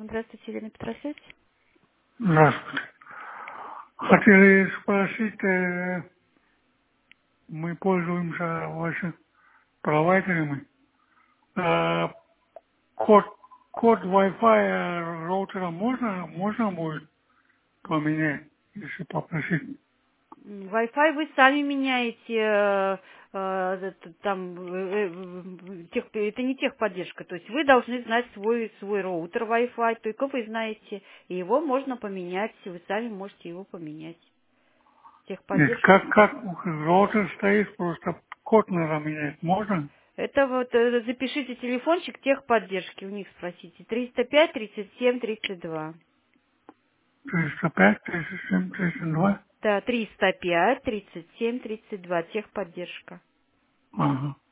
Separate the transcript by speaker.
Speaker 1: Здравствуйте, Елена Петросвязь.
Speaker 2: Здравствуйте. Хотели спросить, мы пользуемся вашим провайдерами. Э, Код, код Wi-Fi роутера можно будет поменять, если попросить?
Speaker 1: Wi-Fi вы сами меняете, это не техподдержка, то есть вы должны знать свой роутер Wi-Fi, только вы знаете, и его можно поменять, вы сами можете его поменять.
Speaker 2: Нет,
Speaker 1: Техподдержка.
Speaker 2: как роутер стоит, просто код надо менять. Можно?
Speaker 1: Это вот запишите телефончик техподдержки, у них спросите, 305 37 32.
Speaker 2: 305, 37, 32?
Speaker 1: Да, 305 37 32, техподдержка.
Speaker 2: Ага.